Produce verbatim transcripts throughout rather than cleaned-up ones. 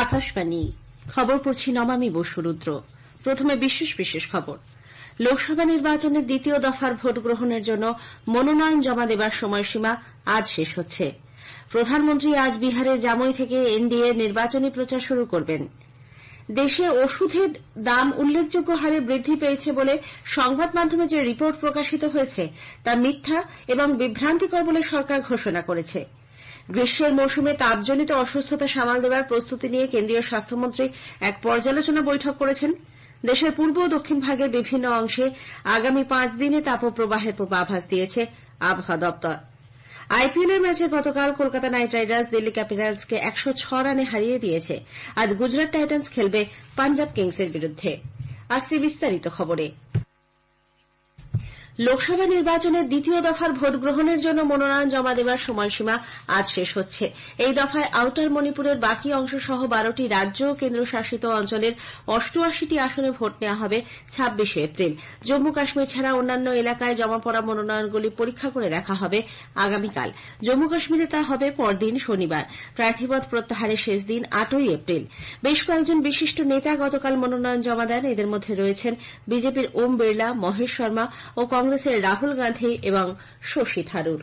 আকাশবাণী খবর পড়ছি নমামি বসুরুদ্র। প্রথমে বিশেষ বিশেষ খবর। লোকসভা নির্বাচনের দ্বিতীয় দফার ভোট গ্রহণের জন্য মনোনয়ন জমা দেবার সময়সীমা আজ শেষ হচ্ছে। প্রধানমন্ত্রী আজ বিহারের জামুই থেকে এনডিএ নির্বাচনী প্রচার শুরু করবেন। দেশে ওষুধের দাম উল্লেখযোগ্য হারে বৃদ্ধি পেয়েছে বলে সংবাদ মাধ্যমে যে রিপোর্ট প্রকাশিত হয়েছে তা মিথ্যা এবং বিভ্রান্তিকর বলে সরকার ঘোষণা করেছে। গ্রীষ্মের মৌসুমে তাপজনিত অসুস্থতা সামাল দেওয়ার প্রস্তুতি নিয়ে কেন্দ্রীয় স্বাস্থ্যমন্ত্রী এক পর্যালোচনা বৈঠক করেছেন। দেশের পূর্ব ও দক্ষিণ ভাগের বিভিন্ন অংশে আগামী পাঁচ দিনে তাপপ্রবাহের পূর্বাভাস দিয়েছে আবহাওয়া দপ্তর। আইপিএলের ম্যাচে গতকাল কলকাতা নাইট রাইডার্স দিল্লি ক্যাপিটালসকে একশো ছয় রানে হারিয়ে দিয়েছে। আজ গুজরাট টাইটান্স খেলবে পাঞ্জাব কিংসের বিরুদ্ধে। আসছে বিস্তারিত খবরে। লোকসভা নির্বাচনের দ্বিতীয় দফার ভোট গ্রহণের জন্য মনোনয়ন জমা দেওয়ার সময়সীমা আজ শেষ হচ্ছে। এই দফায় আউটার মণিপুরের বাকি অংশ সহ বারোটি রাজ্য ও কেন্দ্রশাসিত অঞ্চলের অষ্টআশিটি আসনে ভোট নেওয়া হবে ছাব্বিশে এপ্রিল। জম্মু কাশ্মীর ছাড়া অন্যান্য এলাকায় জমা পড়া মনোনয়নগুলি পরীক্ষা করে দেখা হবে আগামীকাল। জম্মু কাশ্মীরে তা হবে পরদিন শনিবার। প্রার্থীপদ প্রত্যাহারের শেষ দিন আটই এপ্রিল। বেশ কয়েকজন বিশিষ্ট নেতা গতকাল মনোনয়ন জমা দেন। এদের মধ্যে রয়েছেন বিজেপির ওম বিড়লা, মহেশ শর্মা ও কংগ্রেসের রাহুল গান্ধী এবং শশী থারুর।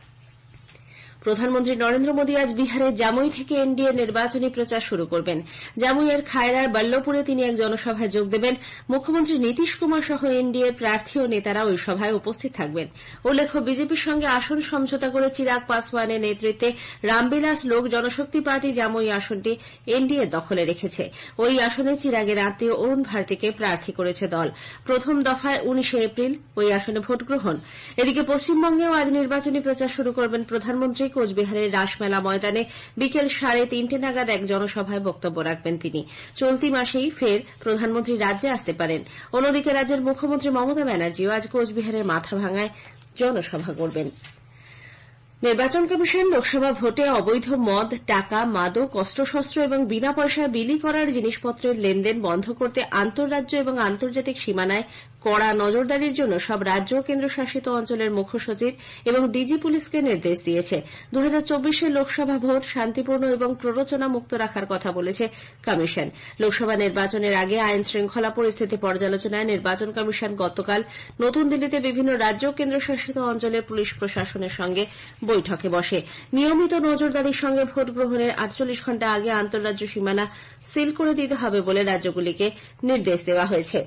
প্রধানমন্ত্রী নরেন্দ্র মোদী আজ বিহারের জামুই থেকে এনডিএ নির্বাচনী প্রচার শুরু করবেন। জামুইয়ের খায়রার বল্লভপুরে তিনি এক জনসভায় যোগ দেবেন। মুখ্যমন্ত্রী নীতিশ কুমার সহ এনডিএ প্রার্থী ও নেতারা ওই সভায় উপস্থিত থাকবেন। উল্লেখ্য, বিজেপির সঙ্গে আসন সমঝোতা করে চিরাগ পাসওয়ানের নেতৃত্বে রামবিলাস লোক জনশক্তি পার্টি জামুই আসনটি এনডিএ দখলে রেখেছে। ওই আসনে চিরাগের আত্মীয় অরুণ ভারতীকে প্রার্থী করেছে দল। প্রথম দফায় উনিশে এপ্রিল ওই আসনে ভোট গ্রহণ। এদিকে পশ্চিমবঙ্গেও আজ নির্বাচনী প্রচার শুরু করবেন প্রধানমন্ত্রী। কোচবিহারের রাসমেলা ময়দানে বিকেল সাড়ে তিনটে নাগাদ এক জনসভায় বক্তব্য রাখবেন তিনি। চলতি মাসেই ফের প্রধানমন্ত্রী রাজ্যে আসতে পারেন। অন্যদিকে রাজ্যের মুখ্যমন্ত্রী মমতা ব্যানার্জিও আজ কোচবিহারের মাথাভাঙায় জনসভা করবেন। নির্বাচন কমিশন লোকসভা ভোটে অবৈধ মদ, টাকা, মাদক, অস্ত্রশস্ত্র এবং বিনা পয়সায় বিলি করার জিনিসপত্রের লেনদেন বন্ধ করতে আন্তঃরাজ্য এবং আন্তর্জাতিক সীমানায় কড়া নজরদারির জন্য সব রাজ্য ও কেন্দ্রশাসিত অঞ্চলের মুখ্য সচিব এবং ডিজি পুলিশকে নির্দেশ দিয়েছে। দু হাজার চব্বিশের লোকসভা ভোট শান্তিপূর্ণ এবং প্ররোচনা মুক্ত রাখার কথা বলেছে কমিশন। লোকসভা নির্বাচনের আগে আইন শৃঙ্খলা পরিস্থিতি পর্যালোচনায় নির্বাচন কমিশন গতকাল নতুন দিল্লিতে বিভিন্ন রাজ্য ও কেন্দ্রশাসিত অঞ্চলের পুলিশ প্রশাসনের সঙ্গে বৈঠকে বসে। নিয়মিত নজরদারির সঙ্গে ভোট গ্রহণের আটচল্লিশ ঘণ্টা আগে আন্তঃরাজ্য সীমানা সিল করে দিতে হবে বলে রাজ্যগুলিকে নির্দেশ দেওয়া হয়েছে।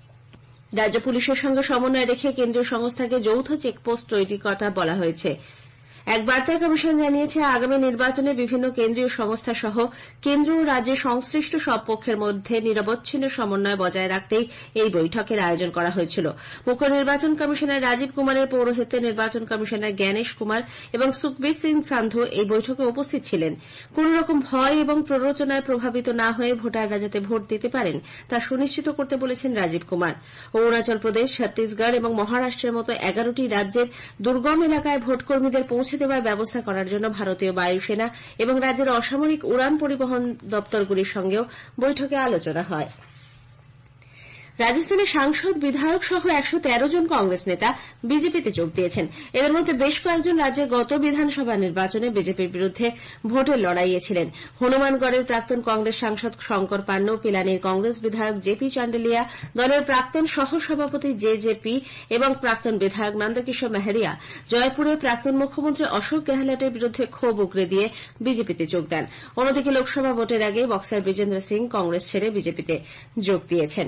রাজ্য পুলিশের সঙ্গে সমন্বয় রেখে কেন্দ্রীয় সংস্থাকে যৌথ চেকপোস্ট তৈরির কথা বলা হয়েছে। এক বার্তায় কমিশন জানিয়েছে, আগামী নির্বাচনে বিভিন্ন কেন্দ্রীয় সংস্থা সহ কেন্দ্র ও রাজ্যের সংশ্লিষ্ট সব পক্ষের মধ্যে নিরবচ্ছিন্ন সমন্বয় বজায় রাখতেই এই বৈঠকের আয়োজন করা হয়েছিল। মুখ্য নির্বাচন কমিশনার রাজীব কুমারের পৌরোহিত্যে নির্বাচন কমিশনার জ্ঞানেশ কুমার এবং সুখবীর সিং সান্ধু এই বৈঠকে উপস্থিত ছিলেন। কোন রকম ভয় এবং প্ররোচনায় প্রভাবিত না হয়ে ভোটাররা যাতে ভোট দিতে পারেন তা সুনিশ্চিত করতে বলেছেন রাজীব কুমার। অরুণাচল প্রদেশ, ছত্তিশগড় এবং মহারাষ্ট্রের মতো এগারোটি রাজ্যের দুর্গম এলাকায় ভোটকর্মীদের পৌঁছে দেওয়ার ব্যবস্থা করার জন্য ভারতীয় বায়ুসেনা এবং রাজ্যের অসামরিক উড়ান পরিবহন দপ্তরগুলির সঙ্গেও বৈঠকে আলোচনা হয়। রাজস্থানের সাংসদ, বিধায়ক সহ একশো তেরো জন কংগ্রেস নেতা বিজেপিতে যোগ দিয়েছেন। এদের মধ্যে বেশ কয়েকজন রাজ্যে গত বিধানসভা নির্বাচনে বিজেপির বিরুদ্ধে ভোটের লড়াইয়ে ছিলেন। হনুমানগড়ের প্রাক্তন কংগ্রেস সাংসদ শঙ্কর পান্ন, পিলানির কংগ্রেস বিধায়ক জেপি চান্ডেলিয়া, দলের প্রাক্তন সহসভাপতি জে জে পি এবং প্রাক্তন বিধায়ক নন্দকিশোর মেহরিয়া, জয়পুরে প্রাক্তন মুখ্যমন্ত্রী অশোক গেহলটের বিরুদ্ধে ক্ষোভ উগরে দিয়ে বিজেপিতে যোগ দেন। অন্যদিকে লোকসভা ভোটের আগে বক্সার বিজেন্দ্র সিং কংগ্রেস ছেড়ে বিজেপিতে যোগ দিয়েছেন।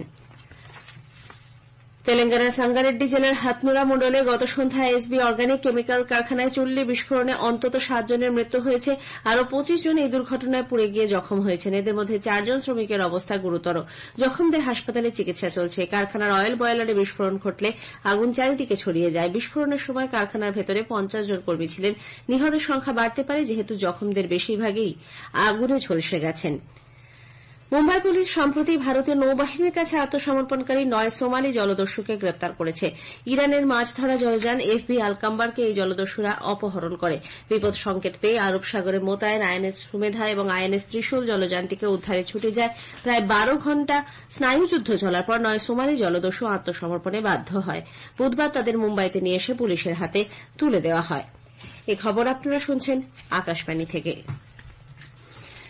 তেলেঙ্গানার সাঙ্গারেড্ডি জেলার হাতনুরা মন্ডলে গত সন্ধ্যায় এসবি অর্গানিক কেমিক্যাল কারখানায় চুল্লি বিস্ফোরণে অন্তত সাত জনের মৃত্যু হয়েছে। আরও পঁচিশ জন এই দুর্ঘটনায় পুড়ে গিয়ে জখম হয়েছেন। এদের মধ্যে চারজন শ্রমিকের অবস্থা গুরুতর। জখমদের হাসপাতালে চিকিৎসা চলছে। কারখানার অয়েল বয়লারে বিস্ফোরণ ঘটলে আগুন চারিদিকে ছড়িয়ে যায়। বিস্ফোরণের সময় কারখানার ভেতরে পঞ্চাশ জন কর্মী ছিলেন। নিহতের সংখ্যা বাড়তে পারে, যেহেতু জখমদের বেশিরভাগই আগুনে ঝলসে গেছেন। মুম্বাই পুলিশ সম্প্রতি ভারতীয় নৌবাহিনীর কাছে আত্মসমর্পণকারী নয় সোমালি জলদস্যুকে গ্রেপ্তার করেছে। ইরানের মাছ ধরা জলযান এফবি আলকাম্বারকে এই জলদস্যুরা অপহরণ করে। বিপদ সংকেত পেয়ে আরব সাগরে মোতায়েন আইএনএস সুমেধা এবং আইএনএস ত্রিশূল জলযানটিকে উদ্ধারে ছুটে যায়। প্রায় বারো ঘণ্টা স্নায়ুযুদ্ধ চলার পর নয় সোমালি জলদস্যু আত্মসমর্পণে বাধ্য হয়। বুধবার তাদের মুম্বাইতে নিয়ে এসে পুলিশের হাতে তুলে দেওয়া হয়। এই খবর আপনারা শুনছেন আকাশবাণী থেকে।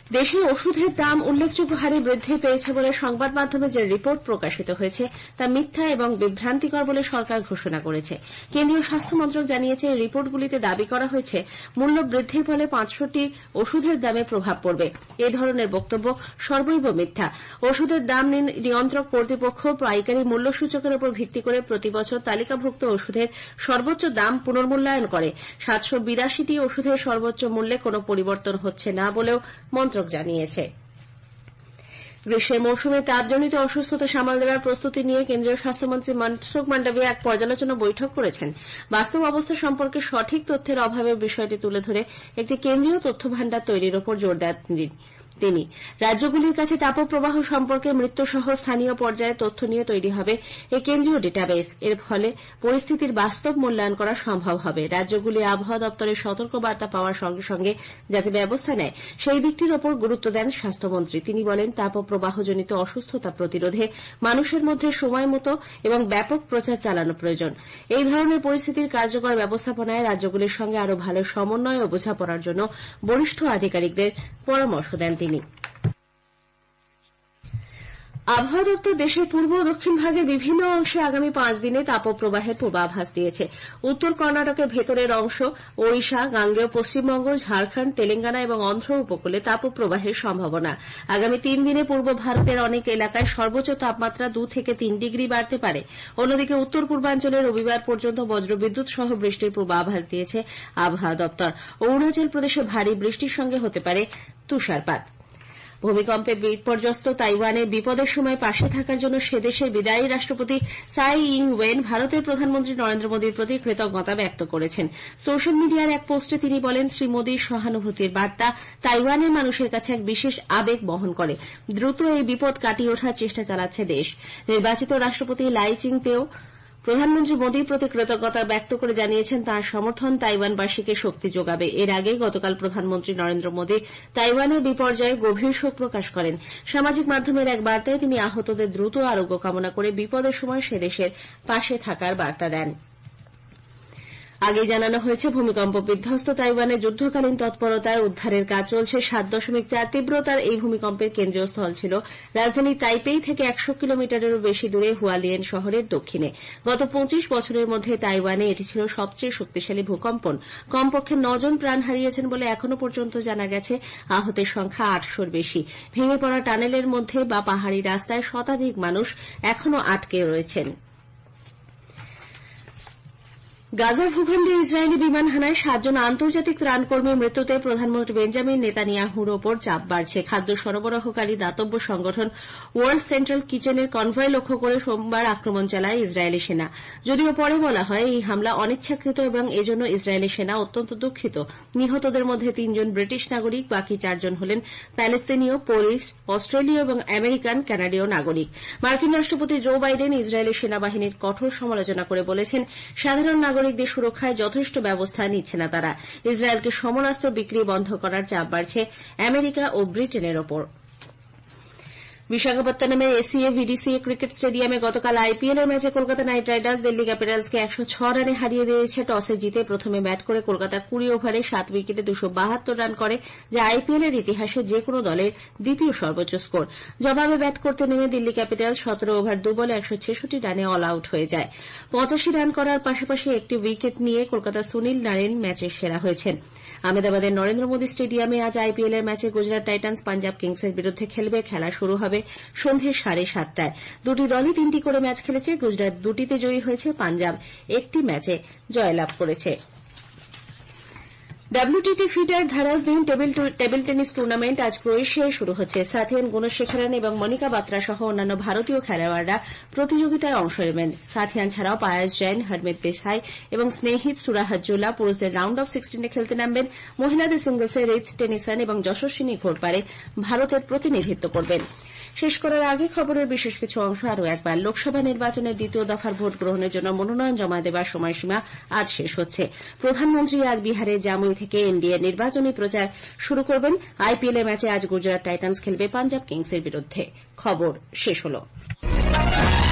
দেশে ওষুধের দাম উল্লেখযোগ্য হারে বৃদ্ধি পেয়েছে বলে সংবাদ মাধ্যমে যে রিপোর্ট প্রকাশিত হয়েছে তা মিথ্যা এবং বিভ্রান্তিকর বলে সরকার ঘোষণা করেছে। কেন্দ্রীয় স্বাস্থ্য মন্ত্রক জানিয়েছে, এই রিপোর্টগুলিতে দাবি করা হয়েছে মূল্য বৃদ্ধির ফলে পাঁচশোটি ওষুধের দামে প্রভাব পড়বে। এ ধরনের বক্তব্য সর্বৈব মিথ্যা। ওষুধের দাম নিয়ন্ত্রক কর্তৃপক্ষ পাইকারি মূল্যসূচকের উপর ভিত্তি করে প্রতি বছর তালিকাভুক্ত ওষুধের সর্বোচ্চ দাম পুনর্মূল্যায়ন করে। সাতশো বিরাশিটি ওষুধের সর্বোচ্চ মূল্যে কোনো পরিবর্তন হচ্ছে না বলেও মন্ত্রক জানিয়েছে। গ্রীষ্মের মৌসুমে তাপজনিত অসুস্থতা সামাল দেওয়ার প্রস্তুতি নিয়ে কেন্দ্রীয় স্বাস্থ্যমন্ত্রী মনসুখ মান্ডাভিয়া এক পর্যালোচনা বৈঠক করেছেন। বাস্তব অবস্থা সম্পর্কে সঠিক তথ্যের অভাবের বিষয়টি তুলে ধরে একটি কেন্দ্রীয় তথ্য ভাণ্ডার তৈরির উপর জোর দেন তিনি। রাজ্যগুলির কাছে তাপপ্রবাহ সম্পর্কে মৃত্যুসহ স্থানীয় পর্যায়ে তথ্য নিয়ে তৈরি হবে এই কেন্দ্রীয় ডেটাবেস। এর ফলে পরিস্থিতির বাস্তব মূল্যায়ন করা সম্ভব হবে। রাজ্যগুলি আবহাওয়া দপ্তরের সতর্কবার্তা পাওয়ার সঙ্গে সঙ্গে যাতে ব্যবস্থা নেয় সেই দিকটির ওপর গুরুত্ব দেন স্বাস্থ্যমন্ত্রী। তিনি বলেন, তাপপ্রবাহজনিত অসুস্থতা প্রতিরোধে মানুষের মধ্যে সময়মতো এবং ব্যাপক প্রচার চালানো প্রয়োজন। এই ধরনের পরিস্থিতির কার্যকর ব্যবস্থাপনায় রাজ্যগুলির সঙ্গে আরও ভালো সমন্বয় ও বোঝাপড়ার জন্য বরিষ্ঠ আধিকারিকদের পরামর্শ দেন তিনি। আবহাওয়া দপ্তর দেশের পূর্ব ও দক্ষিণ ভাগের বিভিন্ন অংশে আগামী পাঁচ দিনে তাপপ্রবাহের পূর্বাভাস দিয়েছে। উত্তর কর্ণাটকের ভেতরের অংশ, ওড়িশা, গাঙ্গেয় পশ্চিমবঙ্গ, ঝাড়খণ্ড, তেলেঙ্গানা এবং অন্ধ্র উপকূলে তাপপ্রবাহের সম্ভাবনা। আগামী তিন দিনে পূর্ব ভারতের অনেক এলাকায় সর্বোচ্চ তাপমাত্রা দু থেকে তিন ডিগ্রি বাড়তে পারে। অন্যদিকে উত্তর পূর্বাঞ্চলে রবিবার পর্যন্ত বজ্রবিদ্যুৎ সহ বৃষ্টির পূর্বাভাস দিয়েছে আবহাওয়া দপ্তর। অরুণাচল প্রদেশে ভারী বৃষ্টির সঙ্গে হতে পারে তুষারপাত। ভূমিকম্পে বিপর্যস্ত তাইওয়ানে বিপদের সময় পাশে থাকার জন্য সে দেশের বিদায়ী রাষ্ট্রপতি সাই ইং ওয়েন ভারতের প্রধানমন্ত্রী নরেন্দ্র মোদীর প্রতি কৃতজ্ঞতা ব্যক্ত করেছেন। সোশ্যাল মিডিয়ার এক পোস্টে তিনি বলেন, শ্রী মোদীর সহানুভূতির বার্তা তাইওয়ানের মানুষের কাছে এক বিশেষ আবেগ বহন করে। দ্রুত এই বিপদ কাটিয়ে ওঠার চেষ্টা চালাচ্ছে দেশ। নির্বাচিত রাষ্ট্রপতি লাই চিং-তেও প্রধানমন্ত্রী মোদীর প্রতি কৃতজ্ঞতা ব্যক্ত করে জানিয়েছেন, তাঁর সমর্থন তাইওয়ানবাসীকে শক্তি যোগাবে। এর আগে গতকাল প্রধানমন্ত্রী নরেন্দ্র মোদী তাইওয়ানের বিপর্যয়ে গভীর শোক প্রকাশ করেন। সামাজিক মাধ্যমের এক বার্তায় তিনি আহতদের দ্রুত আরোগ্য কামনা করে বিপদের সময় সে দেশের পাশে থাকার বার্তা দেন। আগেই জানানো হয়েছে, ভূমিকম্প বিধ্বস্ত তাইওয়ানে যুদ্ধকালীন তৎপরতায় উদ্ধারের কাজ চলছে। সাত দশমিক চার তীব্রতার এই ভূমিকম্পের কেন্দ্রীয় স্থল ছিল রাজধানী তাইপেই থেকে একশো কিলোমিটারেরও বেশি দূরে হুয়ালিয়েন শহরের দক্ষিণে। গত পঁচিশ বছরের মধ্যে তাইওয়ানে এটি ছিল সবচেয়ে শক্তিশালী ভূকম্পন। কমপক্ষে নজন প্রাণ হারিয়েছেন বলে এখনো পর্যন্ত জানা গেছে। আহতের সংখ্যা আটশোর বেশি। ভেঙে পড়া টানেলের মধ্যে বা পাহাড়ি রাস্তায় শতাধিক মানুষ এখনো আটকে রয়েছেন। গাজা ভূখণ্ডে ইসরায়েলি বিমান হানায় সাতজন আন্তর্জাতিক ত্রাণকর্মীর মৃত্যুতে প্রধানমন্ত্রী বেঞ্জামিন নেতানিয়াহুর ওপর চাপ বাড়ছে। খাদ্য সরবরাহকারী দাতব্য সংগঠন ওয়ার্ল্ড সেন্ট্রাল কিচেনের কনভয় লক্ষ্য করে সোমবার আক্রমণ চালায় ইসরায়েলি সেনা। যদিও পরে বলা হয়, এই হামলা অনিচ্ছাকৃত এবং এজন্য ইসরায়েলি সেনা অত্যন্ত দুঃখিত। নিহতদের মধ্যে তিনজন ব্রিটিশ নাগরিক, বাকি চারজন হলেন প্যালেস্তিনীয়, পোলিশ, অস্ট্রেলীয় এবং আমেরিকান কানাডীয় নাগরিক। মার্কিন রাষ্ট্রপতি জো বাইডেন ইসরায়েলি সেনাবাহিনীর কঠোর সমালোচনা করে বলেছেন, সাধারণ নাগরিক নাগরিকদের সুরক্ষায় যথেষ্ট ব্যবস্থা নিচ্ছে না তারা। ইসরায়েলকে সমরাস্ত্র বিক্রি বন্ধ করার চাপ বাড়ছে আমেরিকা ও ব্রিটেনের ওপর। বিশাখাপত্তনমের এসিএ ভিডিসিএ ক্রিকেট স্টেডিয়ামে গতকাল আইপিএল এর ম্যাচে কলকাতা নাইট রাইডার্স দিল্লি ক্যাপিটালসকে একশো ছয় রানে হারিয়ে দিয়েছে। টসে জিতে প্রথমে ব্যাট করে কলকাতা কুড়ি ওভারে সাত উইকেটে দুশো বাহাত্তর রান করে, যা আইপিএল এর ইতিহাসে যে কোনো দলের দ্বিতীয় সর্বোচ্চ স্কোর। জবাবে ব্যাট করতে নেমে দিল্লি ক্যাপিটালস সতেরো ওভার দু বলে একশো ছেষট্টি রানে অল আউট হয়ে যায়। পঁচাশি রান করার পাশাপাশি একটি উইকেট নিয়ে কলকাতার সুনীল নারিন ম্যাচের সেরা হয়েছেন। আহমেদাবাদের নরেন্দ্র মোদী স্টেডিয়ামে আজ আইপিএল এর ম্যাচে গুজরাট টাইটান্স পাঞ্জাব কিংসের বিরুদ্ধে খেলবে। খেলা শুরু হবে সন্ধ্যে সাড়ে সাতটায়। দুটি দলই তিনটি করে ম্যাচ খেলেছে। গুজরাট দুটিতে জয়ী হয়েছে, পাঞ্জাব একটি ম্যাচে জয়লাভ করেছে। ডব্লিউটিটি ফিডার ধারাসদিন টেবিল টেনিস টুর্নামেন্ট আজ ক্রোয়েশিয়ায় শুরু হচ্ছে। সাথিয়ান গুণশেখরন এবং মনিকা বাত্রা সহ অন্যান্য ভারতীয় খেলোয়াড়রা প্রতিযোগিতায় অংশ নেবেন। সাথিয়ান ছাড়াও পায়াস জৈন, হরমিত দেসাই এবং স্নেহিত সুরাহাজ্জোলা পুরুষদের রাউন্ড অফ সিক্সটিনে খেলতে নামবেন। মহিলাদের সিঙ্গলসে রিত টেনিসন এবং যশস্বিনী ঘোরপাড়ে ভারতের প্রতিনিধিত্ব করবেন। শেষ করার আগে খবরের বিশেষ কিছু অংশ আরও একবার। লোকসভা নির্বাচনের দ্বিতীয় দফার ভোট গ্রহণের জন্য মনোনয়ন জমা দেবার সময়সীমা আজ শেষ হচ্ছে। প্রধানমন্ত্রী আজ বিহারের জামুই থেকে এনডিএ নির্বাচনী প্রচার শুরু করবেন। আইপিএল এর ম্যাচে আজ গুজরাট টাইটান্স খেলবে পাঞ্জাব কিংসের বিরুদ্ধে। খবর শেষ হল।